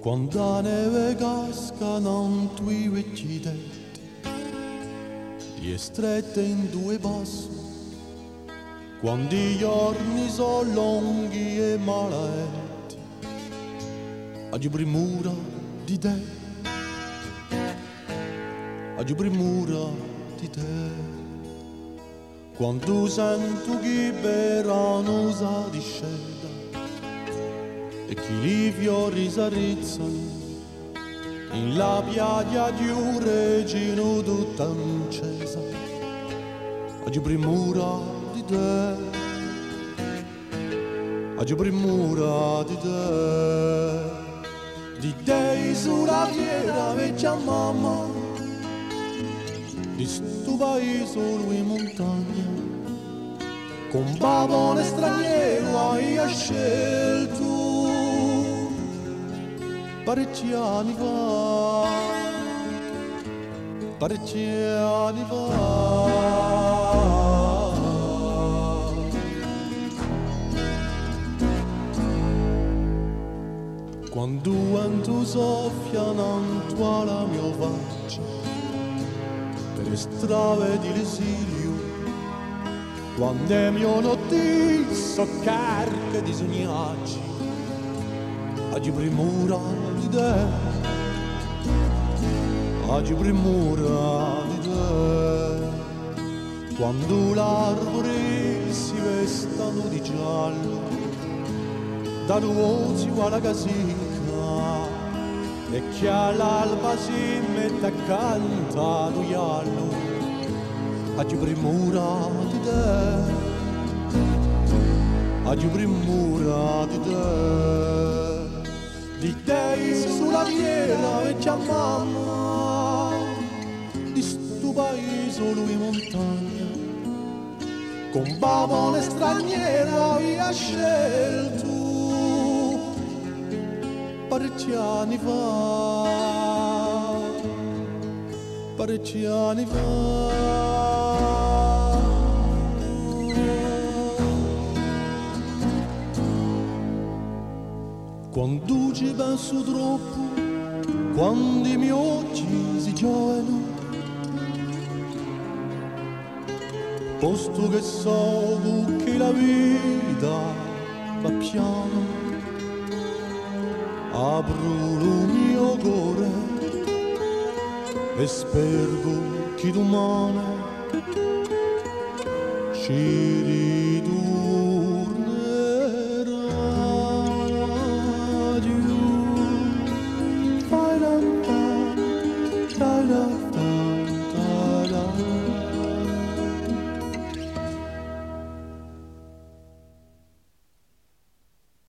Quando la neve casca non tui vecchi detti, ti è stretta in due passi, quando i giorni sono lunghi e maledetti, oggi primura di te, oggi primura di te. Quando sento che verano sa discesa e che i fiori s'arrizzano in la piaglia di un regino tutta incesa, oggi primura di te, oggi primura di te sulla fiera vecchia mamma, di sto paese lui in montagna, con pavone straniero hai scelto parecchi anni fa, parecchi anni fa. Quando vento soffia intorno alla mia faccia, per le strade di l'esilio, quando è mio notizio carica di sognacci, oggi primura di te, oggi primura di te. Quando l'arbore si vestano di giallo, da nuovo alla casica, e che all'alba si mette a cantare giallo, oggi primura di te, oggi primura di te sulla fiera vecchia mamma, di sto paese lui montagna, con pavone straniera via scelto parecchi anni fa, parecchi anni fa. Quando ci penso troppo, quando i miei occhi si gioiano, posto che so che la vita va piano, apro il mio cuore e spero che domani ci